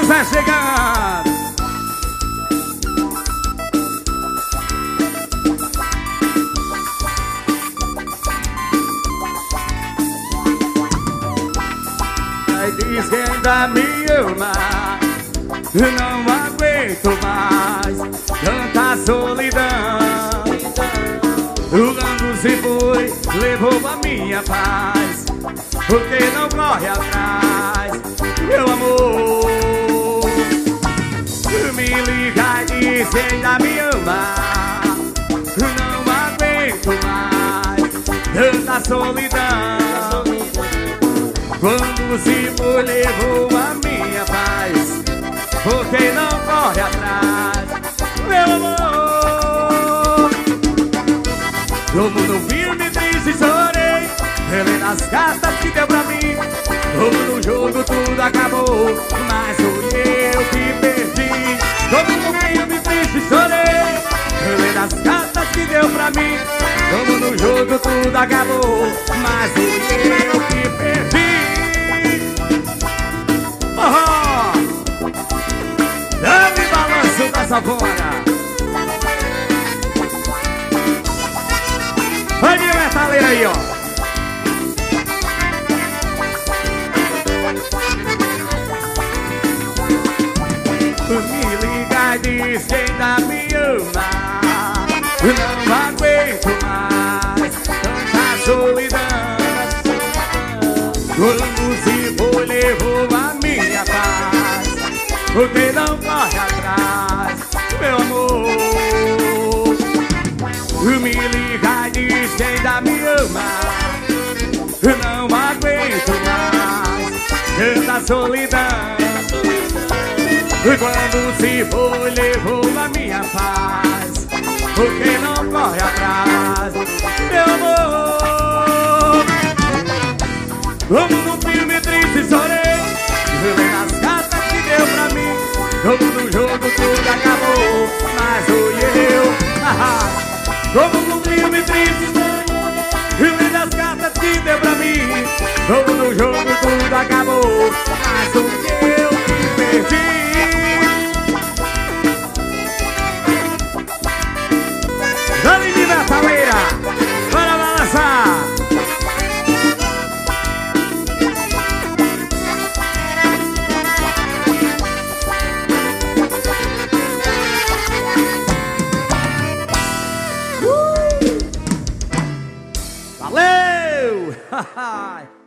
Zé chegando. Aí diz que ainda me ama, não aguento mais tanta solidão. O ano se foi, levou a minha paz, porque não corre atrás, meu amor. Me liga e diz que ainda me ama, não aguento mais tanta solidão. Quando se foi, levou a minha paz, porque não corre atrás, meu amor. Como no filme triste chorei, relendo as cartas que deu pra mim. Como no jogo tudo acabou, mas fui eu que perdi. Como no filme triste chorei, relendo as cartas que deu pra mim. Como no jogo tudo acabou, mas fui eu que perdi. Dá-me balanço da sanfona. Vai minha metaleira aí, ó. Me liga e diz que ainda me ama, não aguento mais tanta solidão. Quando se foi, levou a minha paz, porque não corre atrás, meu amor. Me liga e diz que ainda me ama, não aguento mais tanta solidão. Quando se foi, levou a minha paz, porque não corre atrás, meu amor. Como num filme triste chorei, relendo as cartas que deu pra mim. Como no jogo tudo acabou, mas fui eu. Como num filme triste chorei, relendo as cartas que deu pra mim. Como no jogo tudo acabou, mas fui eu que perdi. Dani de metaleira, bora balançar. Valeu!